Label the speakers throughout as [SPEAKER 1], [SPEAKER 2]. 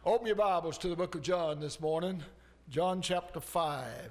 [SPEAKER 1] Open your Bibles to the book of John this morning, John chapter 5.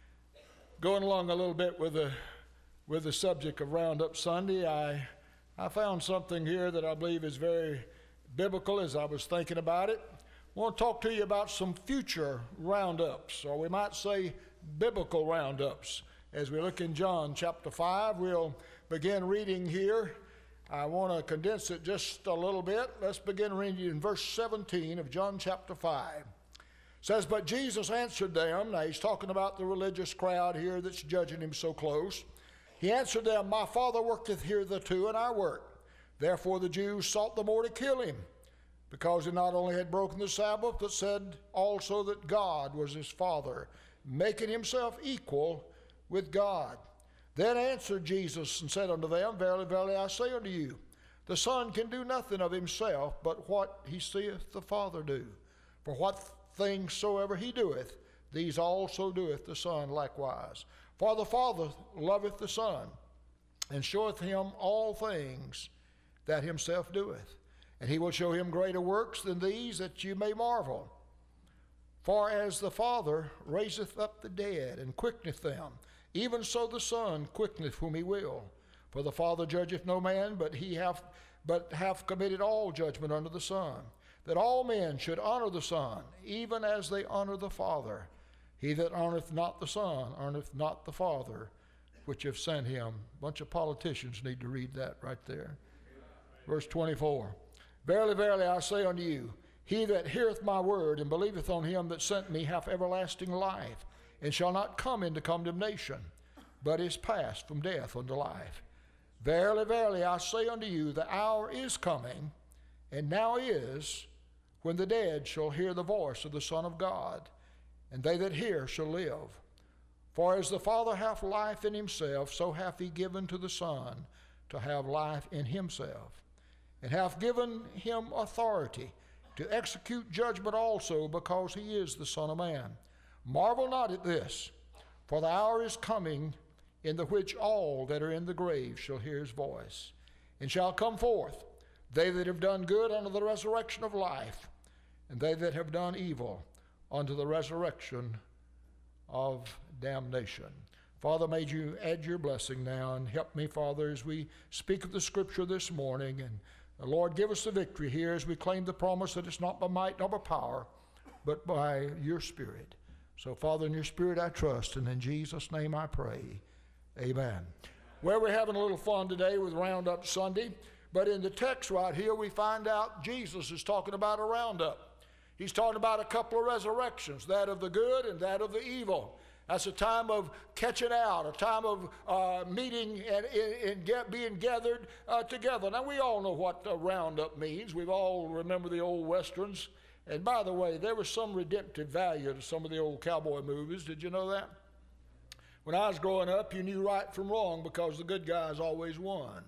[SPEAKER 1] Going along a little bit with the subject of Roundup Sunday, I found something here that I believe is very biblical as I was thinking about it. I want to talk to you about some future roundups, or we might say biblical roundups. As we look in John chapter 5, we'll begin reading here. I want to condense it just a little bit. Let's begin reading in verse 17 of John chapter 5. It says, "But Jesus answered them," now he's talking about the religious crowd here that's judging him so close. He answered them, "My Father worketh hitherto, and I work. Therefore the Jews sought the more to kill him, because he not only had broken the Sabbath, but said also that God was his Father, making himself equal with God. Then answered Jesus and said unto them, Verily, verily, I say unto you, the Son can do nothing of himself, but what he seeth the Father do. For what things soever he doeth, these also doeth the Son likewise. For the Father loveth the Son, and showeth him all things that himself doeth. And he will show him greater works than these, that you may marvel. For as the Father raiseth up the dead, and quickeneth them, even so the Son quickeneth whom he will. For the Father judgeth no man, but hath committed all judgment unto the Son, that all men should honor the Son, even as they honor the Father. He that honoreth not the Son honoreth not the Father, which have sent him." A bunch of politicians need to read that right there. Verse 24, "Verily, verily, I say unto you, he that heareth my word and believeth on him that sent me hath everlasting life, and shall not come into condemnation, but is passed from death unto life. Verily, verily, I say unto you, the hour is coming, and now is, when the dead shall hear the voice of the Son of God, and they that hear shall live. For as the Father hath life in himself, so hath he given to the Son to have life in himself, and hath given him authority to execute judgment also, because he is the Son of Man. Marvel not at this, for the hour is coming in the which all that are in the grave shall hear his voice, and shall come forth, they that have done good unto the resurrection of life, and they that have done evil unto the resurrection of damnation." Father, may you add your blessing now, and help me, Father, as we speak of the Scripture this morning. And Lord, give us the victory here as we claim the promise that it's not by might nor by power, but by your Spirit. So, Father, in your Spirit I trust, and in Jesus' name I pray. Amen. Well, we're having a little fun today with Roundup Sunday, but in the text right here we find out Jesus is talking about a roundup. He's talking about a couple of resurrections, that of the good and that of the evil. That's a time of catching out, a time of meeting and being gathered together. Now, we all know what a roundup means. We've all remember the old Westerns. And by the way, there was some redemptive value to some of the old cowboy movies. Did you know that? When I was growing up, you knew right from wrong because the good guys always won.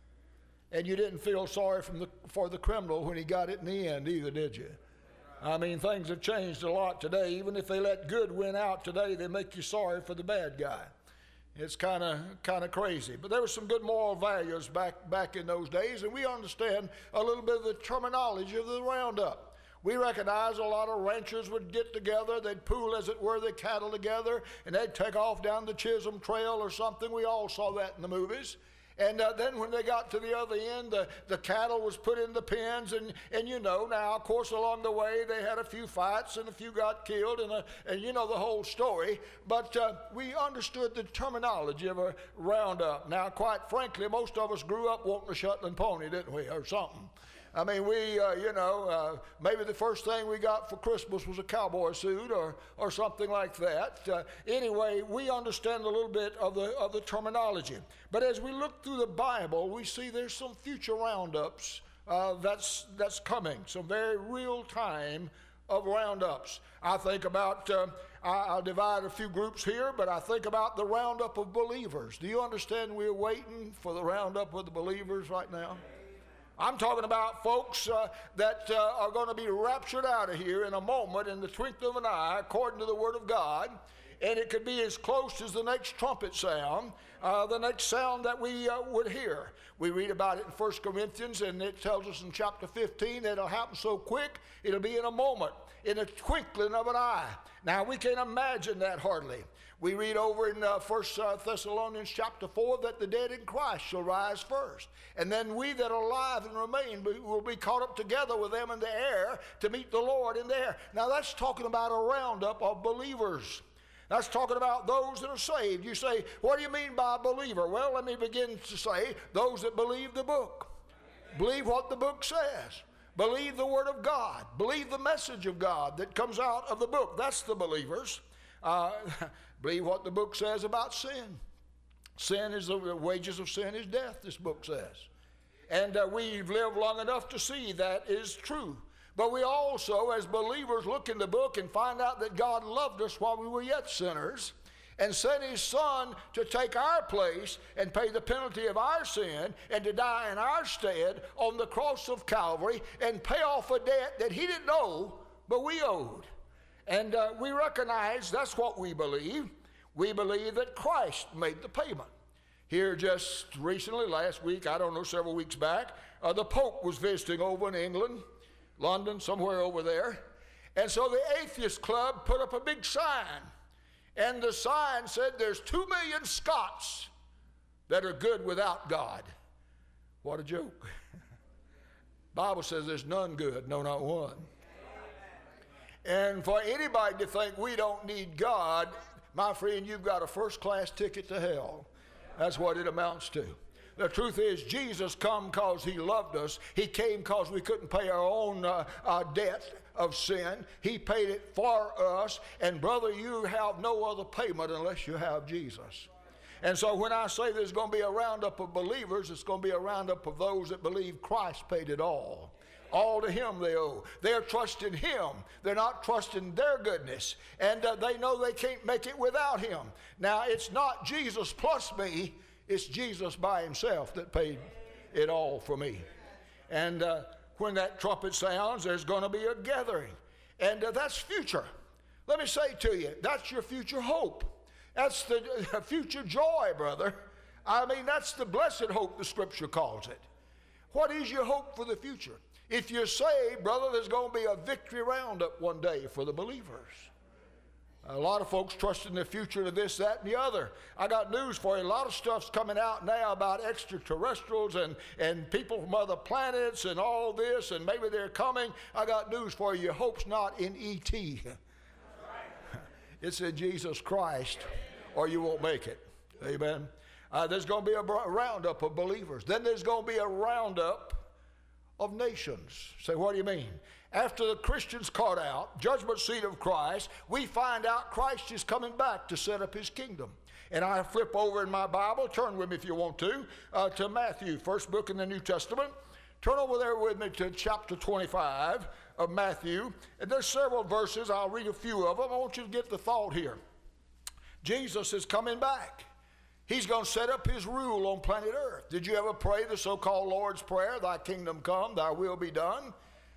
[SPEAKER 1] And you didn't feel sorry for the criminal when he got it in the end either, did you? I mean, things have changed a lot today. Even if they let good win out today, they make you sorry for the bad guy. It's kind of crazy. But there were some good moral values back in those days, and we understand a little bit of the terminology of the roundup. We recognize a lot of ranchers would get together, they'd pool, as it were, their cattle together, and they'd take off down the Chisholm Trail or something. We all saw that in the movies. And then when they got to the other end, the cattle was put in the pens, and you know, now, of course, along the way, they had a few fights, and a few got killed, and you know the whole story. But we understood the terminology of a roundup. Now, quite frankly, most of us grew up wanting a Shetland pony, didn't we, or something? I mean, maybe the first thing we got for Christmas was a cowboy suit or something like that. Anyway, we understand a little bit of the terminology. But as we look through the Bible, we see there's some future roundups that's coming, some very real time of roundups. I think about, I'll divide a few groups here, but I think about the roundup of believers. Do you understand we're waiting for the roundup of the believers right now? I'm talking about folks that are going to be raptured out of here in a moment, in the twinkling of an eye, according to the Word of God. and it could be as close as the next trumpet sound, the next sound that we would hear. We read about it in 1 Corinthians, and it tells us in chapter 15 that it'll happen so quick, it'll be in a moment, in a twinkling of an eye. Now, we can't imagine that hardly. We read over in 1 Thessalonians chapter 4 that the dead in Christ shall rise first. And then we that are alive and remain will be caught up together with them in the air to meet the Lord in the air. Now that's talking about a roundup of believers. That's talking about those that are saved. You say, what do you mean by a believer? Well, let me begin to say, those that believe the book. Believe what the book says. Believe the Word of God. Believe the message of God that comes out of the book. That's the believers. Believe what the book says about sin. Sin is the wages of sin is death, this book says. And we've lived long enough to see that is true. But we also, as believers, look in the book and find out that God loved us while we were yet sinners and sent His Son to take our place and pay the penalty of our sin and to die in our stead on the cross of Calvary and pay off a debt that He didn't owe, but we owed. And we recognize that's what we believe. We believe that Christ made the payment. Here just recently, last week, I don't know, several weeks back, the Pope was visiting over in England, London, somewhere over there. And so the Atheist Club put up a big sign. And the sign said there's 2 million Scots that are good without God. What a joke. Bible says there's none good, no, not one. And for anybody to think we don't need God, my friend, you've got a first-class ticket to hell. That's what it amounts to. The truth is, Jesus come because He loved us. He came because we couldn't pay our own debt of sin. He paid it for us. And brother, you have no other payment unless you have Jesus. And so when I say there's going to be a roundup of believers, it's going to be a roundup of those that believe Christ paid it all. All to Him they owe. They're trusting Him. They're not trusting their goodness. And they know they can't make it without Him. Now, it's not Jesus plus me. It's Jesus by Himself that paid it all for me. And when that trumpet sounds, there's going to be a gathering. And that's future. Let me say to you, that's your future hope. That's the future joy, brother. I mean, that's the blessed hope, the Scripture calls it. What is your hope for the future? If you're saved, brother, there's going to be a victory roundup one day for the believers. A lot of folks trust in the future to this, that, and the other. I got news for you. A lot of stuff's coming out now about extraterrestrials and people from other planets and all this, and maybe they're coming. I got news for you. Your hope's not in E.T. It's in Jesus Christ, or you won't make it. Amen. There's going to be a roundup of believers. Then there's going to be a roundup of nations. Say, what do you mean? After the Christians caught out, judgment seat of Christ, we find out Christ is coming back to set up His kingdom. And I flip over in my Bible, turn with me if you want to Matthew, first book in the New Testament. Turn over there with me to chapter 25 of Matthew. And there's several verses. I'll read a few of them. I want you to get the thought here. Jesus is coming back. He's going to set up His rule on planet Earth. Did you ever pray the so-called Lord's Prayer, Thy kingdom come, Thy will be done,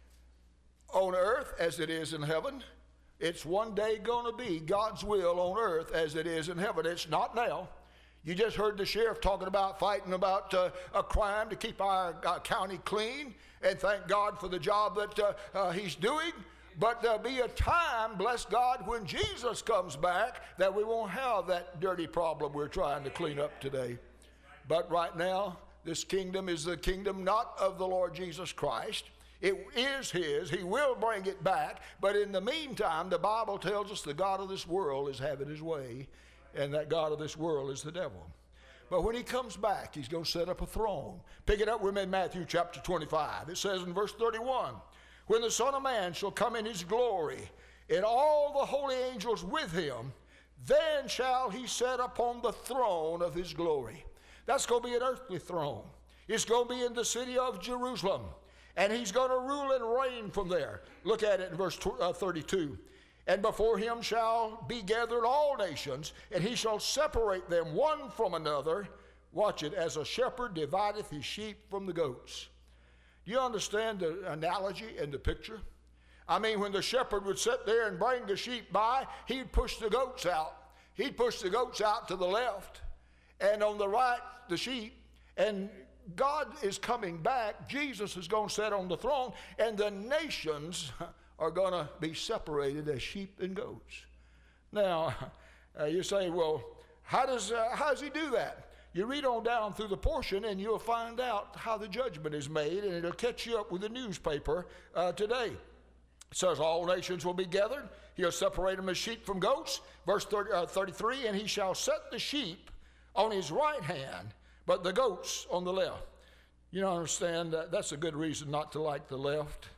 [SPEAKER 1] on earth as it is in heaven? It's one day going to be God's will on earth as it is in heaven. It's not now. You just heard the sheriff talking about fighting about a crime to keep our county clean, and thank God for the job that he's doing. But there'll be a time, bless God, when Jesus comes back that we won't have that dirty problem we're trying to clean up today. But right now, this kingdom is the kingdom not of the Lord Jesus Christ. It is His. He will bring it back. But in the meantime, the Bible tells us the God of this world is having His way, and that God of this world is the devil. But when He comes back, He's going to set up a throne. Pick it up with me in Matthew chapter 25. It says in verse 31, when the Son of Man shall come in His glory, and all the holy angels with Him, then shall He set upon the throne of His glory. That's going to be an earthly throne. It's going to be in the city of Jerusalem. And He's going to rule and reign from there. Look at it in verse 32. And before Him shall be gathered all nations, and He shall separate them one from another. Watch it, as a shepherd divideth his sheep from the goats. Do you understand the analogy and the picture? I mean, when the shepherd would sit there and bring the sheep by, he'd push the goats out. he'd push the goats out to the left, and on the right, the sheep. And God is coming back. Jesus is going to sit on the throne, and the nations are going to be separated as sheep and goats. Now, you say, well, how does he do that? You read on down through the portion, and you'll find out how the judgment is made, and it'll catch you up with the newspaper today. It says all nations will be gathered. He'll separate them as sheep from goats. Verse 33, and he shall set the sheep on his right hand, but the goats on the left. You don't understand, that's a good reason not to like the left.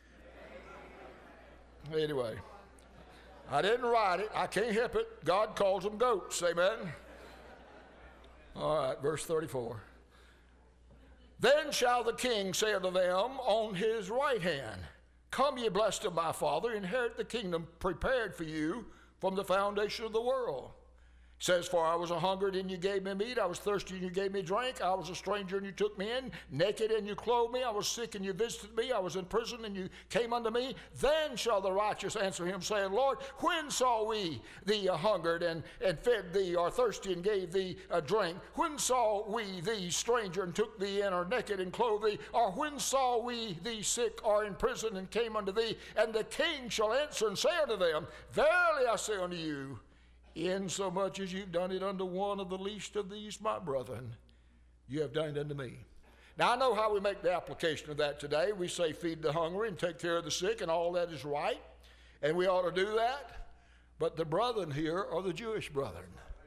[SPEAKER 1] Anyway, I didn't write it. I can't help it. God calls them goats. Amen. All right, verse 34. Then shall the king say unto them on his right hand, come ye blessed of my Father, inherit the kingdom prepared for you from the foundation of the world. It says, for I was a hungered and you gave me meat, I was thirsty and you gave me drink, I was a stranger and you took me in, naked and you clothed me, I was sick and you visited me, I was in prison and you came unto me. Then shall the righteous answer him, saying, Lord, when saw we thee hungered and fed thee, or thirsty and gave thee a drink? When saw we thee stranger and took thee in, or naked and clothed thee? Or when saw we thee sick or in prison and came unto thee? And the king shall answer and say unto them, verily I say unto you, insomuch as you've done it unto one of the least of these my brethren, you have done it unto me. Now I know how we make the application of that today. We say feed the hungry and take care of the sick, and all that is right, and we ought to do that. But the brethren here are the Jewish brethren.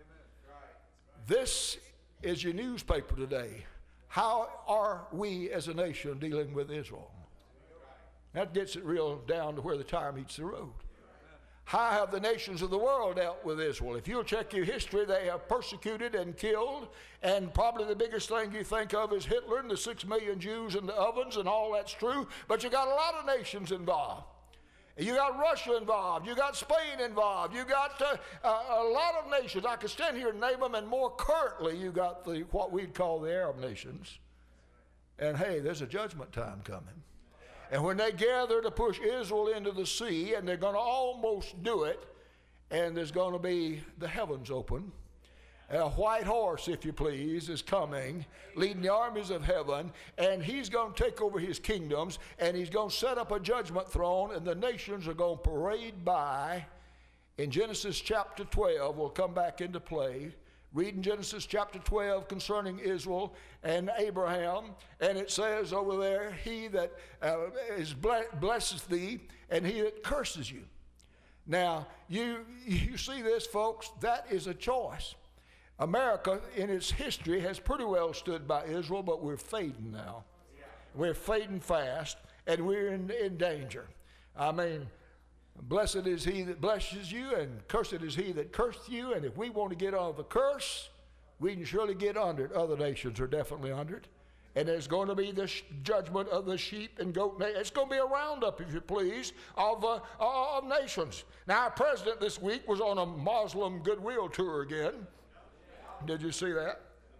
[SPEAKER 1] This is your newspaper today. How are we as a nation dealing with Israel? That gets it real down to where the tire meets the road. How have the nations of the world dealt with Israel? If you'll check your history, they have persecuted and killed, and probably the biggest thing you think of is Hitler and the 6 million Jews in the ovens, and all that's true, but you got a lot of nations involved. You got Russia involved, you got Spain involved, you got a lot of nations. I could stand here and name them, and more currently you got what we'd call the Arab nations. And hey, there's a judgment time coming. And when they gather to push Israel into the sea, and they're going to almost do it, and there's going to be the heavens open. A white horse, if you please, is coming, leading the armies of heaven, and he's going to take over his kingdoms, and he's going to set up a judgment throne, and the nations are going to parade by. In Genesis chapter 12, we'll come back into play. Reading Genesis chapter 12 concerning Israel and Abraham, and it says over there, he that blesses thee, and he that curses you. Now, you see this, folks, that is a choice. America, in its history, has pretty well stood by Israel, but we're fading now. We're fading fast, and we're in danger. I mean, blessed is he that blesses you, and cursed is he that curseth you. And if we want to get out of the curse, we can surely get under it. Other nations are definitely under it. And there's going to be this judgment of the sheep and goat nation. It's going to be a roundup, if you please, of nations. Now, our president this week was on a Muslim goodwill tour again. Did you see that?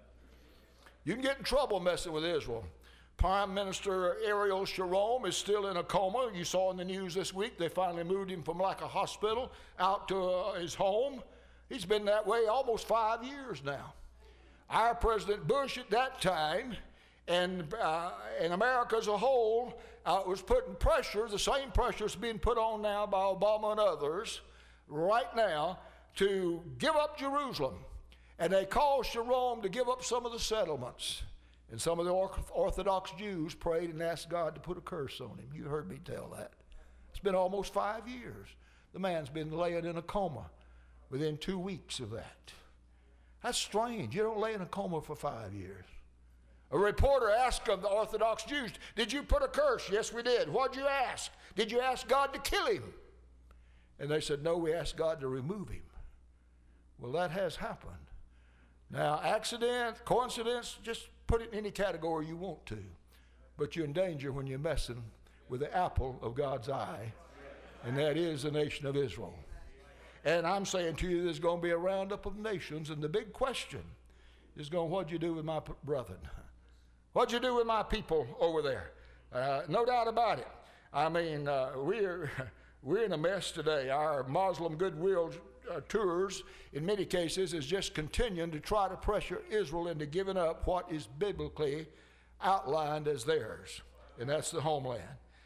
[SPEAKER 1] You can get in trouble messing with Israel. Prime Minister Ariel Sharon is still in a coma. You saw in the news this week, they finally moved him from like a hospital out to his home. He's been that way almost 5 years now. Our President Bush at that time, and America as a whole, was putting pressure, the same pressure is being put on now by Obama and others right now, to give up Jerusalem. And they called Sharon to give up some of the settlements. And some of the Orthodox Jews prayed and asked God to put a curse on him. You heard me tell that. It's been almost 5 years. The man's been laying in a coma within 2 weeks of that. That's strange. You don't lay in a coma for 5 years. A reporter asked of the Orthodox Jews, did you put a curse? Yes, we did. What'd you ask? Did you ask God to kill him? And they said, no, we asked God to remove him. Well, that has happened. Now, accident, coincidence, just put it in any category you want to. But you're in danger when you're messing with the apple of God's eye, and that is the nation of Israel. And I'm saying to you, there's going to be a roundup of nations, and the big question is going, what'd you do with my brethren? What'd you do with my people over there? No doubt about it. I mean, we're in a mess today. Our Muslim goodwill tours, in many cases, is just continuing to try to pressure Israel into giving up what is biblically outlined as theirs, and that's the homeland.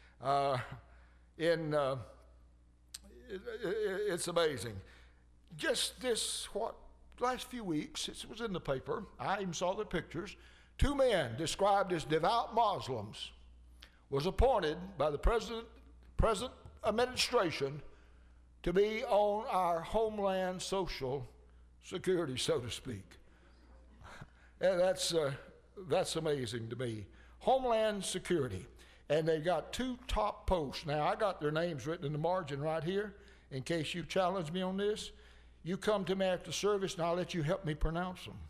[SPEAKER 1] It's amazing. Just last few weeks, it was in the paper, I even saw the pictures, 2 men described as devout Muslims was appointed by the present administration to be on our homeland social security, so to speak. And that's amazing to me. Homeland security. And they got 2 top posts. Now, I got their names written in the margin right here in case you challenge me on this. You come to me after service and I'll let you help me pronounce them.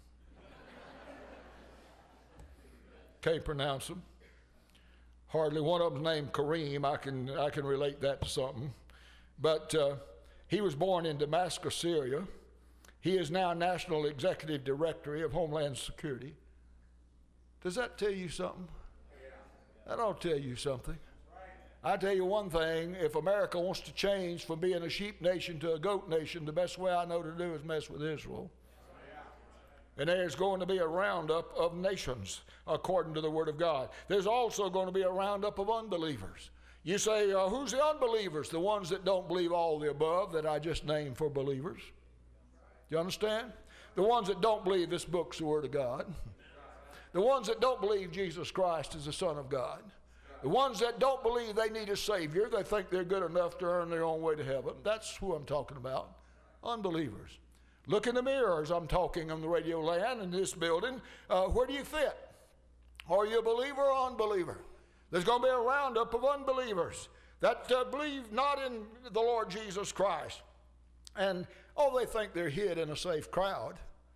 [SPEAKER 1] Can't pronounce them. Hardly one of them's named Kareem. I can relate that to something. But he was born in Damascus, Syria. He is now National Executive Director of Homeland Security. Does that tell you something? That ought to tell you something. I tell you one thing, if America wants to change from being a sheep nation to a goat nation, the best way I know to do is mess with Israel. And there's going to be a roundup of nations, according to the Word of God. There's also going to be a roundup of unbelievers. You say, who's the unbelievers? The ones that don't believe all the above that I just named for believers. Do you understand? The ones that don't believe this book's the Word of God. The ones that don't believe Jesus Christ is the Son of God. The ones that don't believe they need a Savior, they think they're good enough to earn their own way to heaven. That's who I'm talking about. Unbelievers. Look in the mirror as I'm talking on the radio land in this building. Where do you fit? Are you a believer or unbeliever? There's going to be a roundup of unbelievers that believe not in the Lord Jesus Christ. And, they think they're hid in a safe crowd.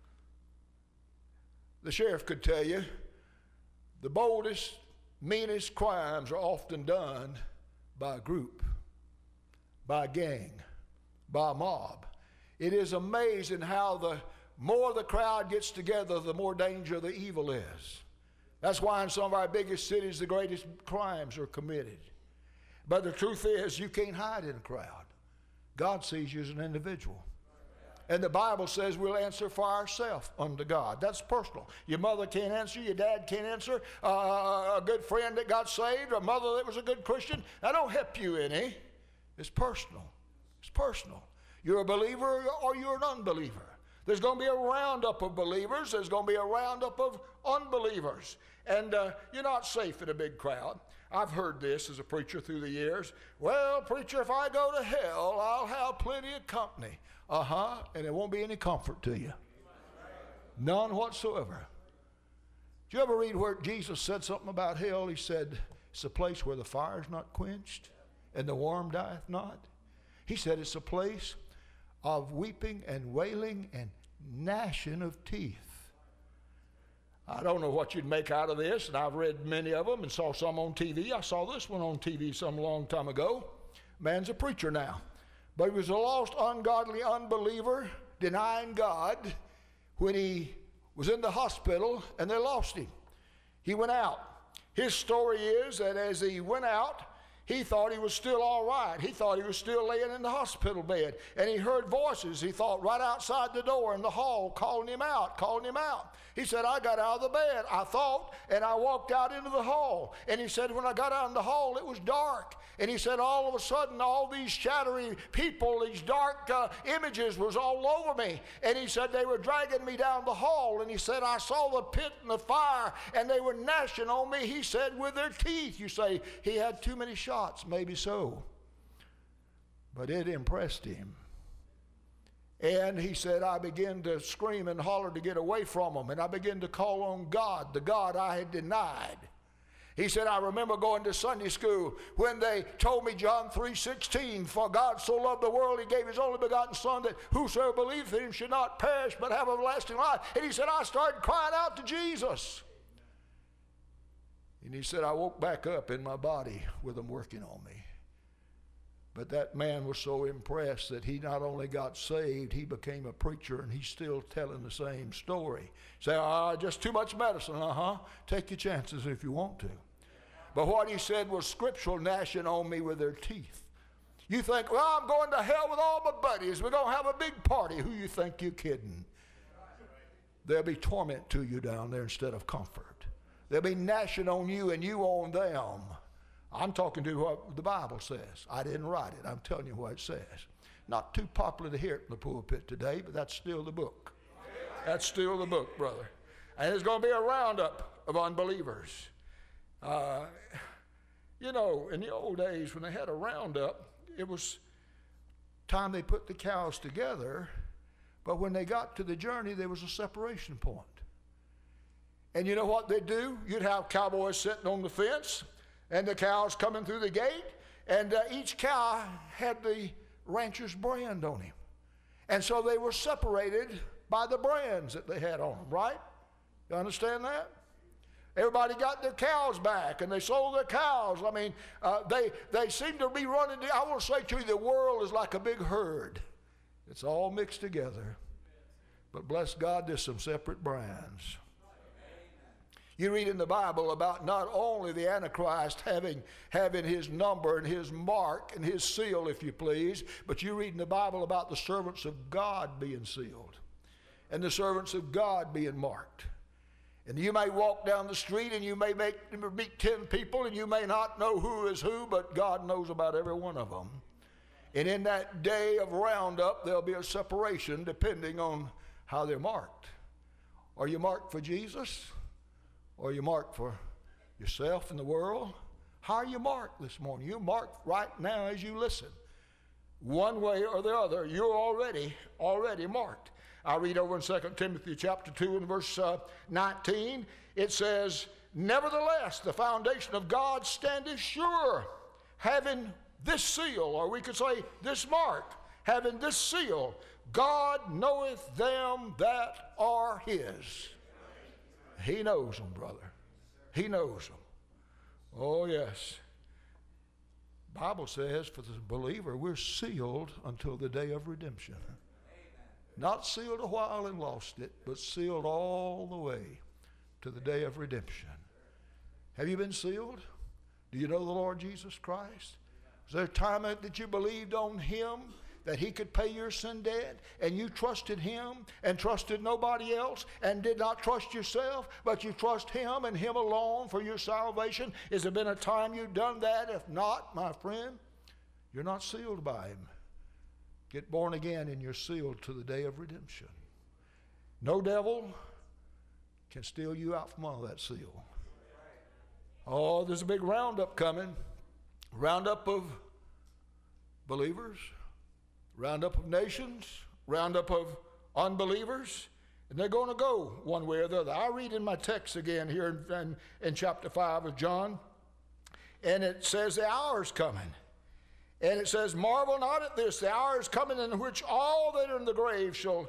[SPEAKER 1] The sheriff could tell you the boldest, meanest crimes are often done by a group, by a gang, by a mob. It is amazing how the more the crowd gets together, the more danger the evil is. That's why in some of our biggest cities, the greatest crimes are committed. But the truth is, you can't hide in a crowd. God sees you as an individual. And the Bible says we'll answer for ourselves unto God. That's personal. Your mother can't answer, your dad can't answer, a good friend that got saved, a mother that was a good Christian. That don't help you any. It's personal. It's personal. You're a believer or you're an unbeliever. There's going to be a roundup of believers. There's going to be a roundup of unbelievers. And you're not safe in a big crowd. I've heard this as a preacher through the years. Well, preacher, if I go to hell, I'll have plenty of company. And there won't be any comfort to you. None whatsoever. Did you ever read where Jesus said something about hell? He said, it's a place where the fire is not quenched and the worm dieth not. He said it's a place of weeping and wailing and gnashing of teeth. I don't know what you'd make out of this, and I've read many of them and saw some on TV. I saw this one on TV some long time ago. Man's a preacher now. But he was a lost, ungodly unbeliever, denying God when he was in the hospital and they lost him. He went out. His story is that as he went out, he thought he was still all right. He thought he was still laying in the hospital bed. And he heard voices, he thought, right outside the door in the hall, calling him out, calling him out. He said, I got out of the bed, I thought, and I walked out into the hall. And he said, when I got out in the hall, it was dark. And he said, all of a sudden, all these shadowy people, these dark images was all over me. And he said, they were dragging me down the hall. And he said, I saw the pit and the fire, and they were gnashing on me, he said, with their teeth. You say, he had too many shots. Maybe so. But it impressed him. And he said, I began to scream and holler to get away from them. And I began to call on God, the God I had denied. He said, I remember going to Sunday school when they told me John 3:16, for God so loved the world, he gave his only begotten Son, that whosoever believeth in him should not perish, but have everlasting life. And he said, I started crying out to Jesus. And he said, I woke back up in my body with them working on me. But that man was so impressed that he not only got saved, he became a preacher, and he's still telling the same story. Say, just too much medicine. Take your chances if you want to. But what he said was scriptural, gnashing on me with their teeth. You think, well, I'm going to hell with all my buddies. We're going to have a big party. Who you think you're kidding? There'll be torment to you down there instead of comfort. They'll be gnashing on you and you on them. I'm talking to what the Bible says. I didn't write it. I'm telling you what it says. Not too popular to hear it in the pulpit today, but that's still the book. That's still the book, brother. And there's going to be a roundup of unbelievers. You know, in the old days when they had a roundup, it was time they put the cows together, but when they got to the journey, there was a separation point. And you know what they'd do? You'd have cowboys sitting on the fence, and the cows coming through the gate, and each cow had the rancher's brand on him. And so they were separated by the brands that they had on them, right? You understand that? Everybody got their cows back, and they sold their cows. I mean, they seem to be running. I want to say to you, the world is like a big herd. It's all mixed together. But bless God, there's some separate brands. You read in the Bible about not only the Antichrist having his number and his mark and his seal, if you please, but you read in the Bible about the servants of God being sealed and the servants of God being marked. And you may walk down the street and you may meet 10 people and you may not know who is who, but God knows about every one of them. And in that day of roundup, there'll be a separation depending on how they're marked. Are you marked for Jesus? Or are you marked for yourself and the world? How are you marked this morning? You're marked right now as you listen. One way or the other, you're already marked. I read over in 2 Timothy chapter 2 and verse 19. It says, nevertheless, the foundation of God standeth sure, having this seal, or we could say this mark, having this seal, God knoweth them that are his. He knows them, brother. He knows them. Oh, yes. Bible says for the believer, we're sealed until the day of redemption. Not sealed a while and lost it, but sealed all the way to the day of redemption. Have you been sealed? Do you know the Lord Jesus Christ? Was there a time that you believed on him, that he could pay your sin debt, and you trusted him and trusted nobody else and did not trust yourself, but you trust him and him alone for your salvation? Has there been a time you've done that? If not, my friend, you're not sealed by him. Get born again and you're sealed to the day of redemption. No devil can steal you out from under that seal. Oh, there's a big roundup coming. Roundup of believers, roundup of nations, roundup of unbelievers, and they're going to go one way or the other. I read in my text again here in chapter 5 of John, and it says the hour is coming. And it says, marvel not at this, the hour is coming in which all that are in the grave shall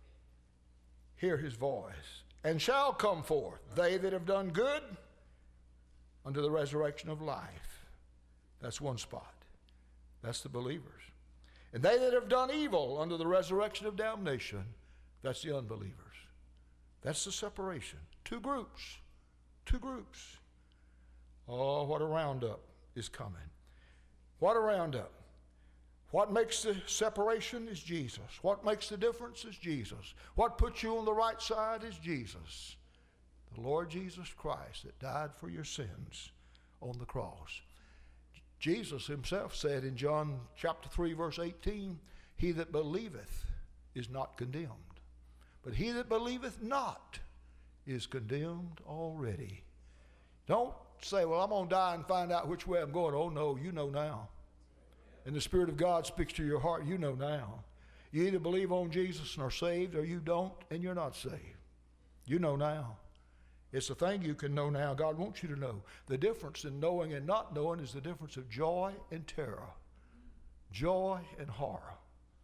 [SPEAKER 1] hear his voice, and shall come forth, they that have done good unto the resurrection of life. That's one spot. That's the believers. And they that have done evil unto the resurrection of damnation. That's the unbelievers. That's the separation. Two groups. Two groups. Oh, what a roundup is coming. What a roundup. What makes the separation is Jesus. What makes the difference is Jesus. What puts you on the right side is Jesus. The Lord Jesus Christ that died for your sins on the cross. Jesus himself said in John chapter 3 verse 18, he that believeth is not condemned, but he that believeth not is condemned already. Don't say, well, I'm going to die and find out which way I'm going. Oh, no, you know now. And the Spirit of God speaks to your heart, you know now. You either believe on Jesus and are saved, or you don't and you're not saved. You know now. It's a thing you can know now. God wants you to know. The difference in knowing and not knowing is the difference of joy and terror. Joy and horror.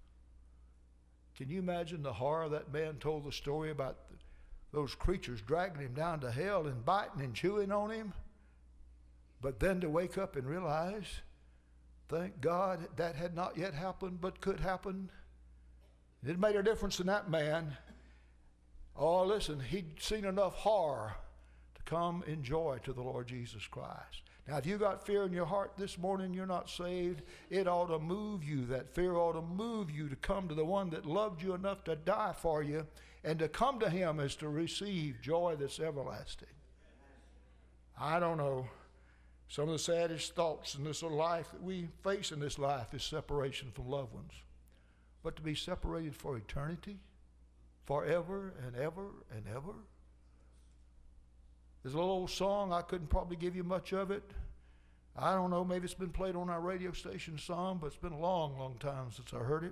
[SPEAKER 1] Can you imagine the horror that man told the story about those creatures dragging him down to hell and biting and chewing on him? But then to wake up and realize, thank God that had not yet happened, but could happen. It made a difference in that man. Oh, listen, he'd seen enough horror to come in joy to the Lord Jesus Christ. Now, if you got fear in your heart this morning, you're not saved, it ought to move you. That fear ought to move you to come to the one that loved you enough to die for you, and to come to him is to receive joy that's everlasting. I don't know. Some of the saddest thoughts in this life that we face in this life is separation from loved ones. But to be separated for eternity, forever and ever and ever. There's a little old song, I couldn't probably give you much of it. I don't know, maybe it's been played on our radio station some, but it's been a long, long time since I heard it.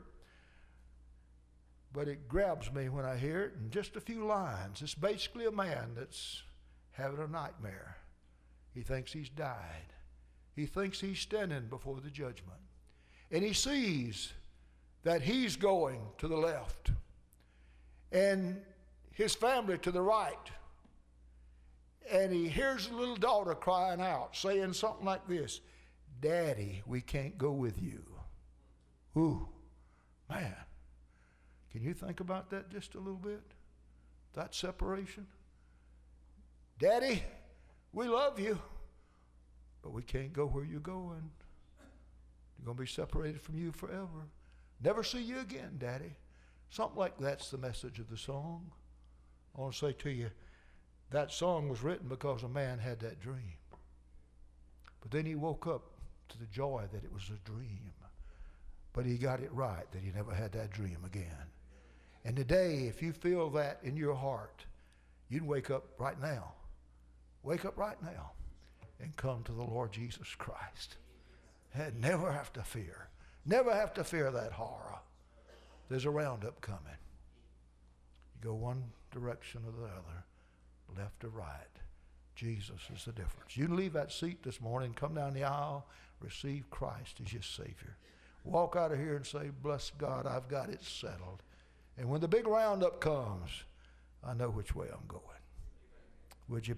[SPEAKER 1] But it grabs me when I hear it in just a few lines. It's basically a man that's having a nightmare. He thinks he's died. He thinks he's standing before the judgment. And he sees that he's going to the left and his family to the right. And he hears a little daughter crying out, saying something like this, "Daddy, we can't go with you." Ooh, man. Can you think about that just a little bit? That separation? "Daddy, we love you, but we can't go where you're going. You're going to be separated from you forever. Never see you again, Daddy." Something like that's the message of the song. I want to say to you, that song was written because a man had that dream. But then he woke up to the joy that it was a dream. But he got it right, that he never had that dream again. And today, if you feel that in your heart, you can wake up right now. Wake up right now and come to the Lord Jesus Christ. And never have to fear. Never have to fear that horror. There's a roundup coming. You go one direction or the other, left or right. Jesus is the difference. You can leave that seat this morning, come down the aisle, receive Christ as your Savior. Walk out of here and say, "Bless God, I've got it settled. And when the big roundup comes, I know which way I'm going." Would you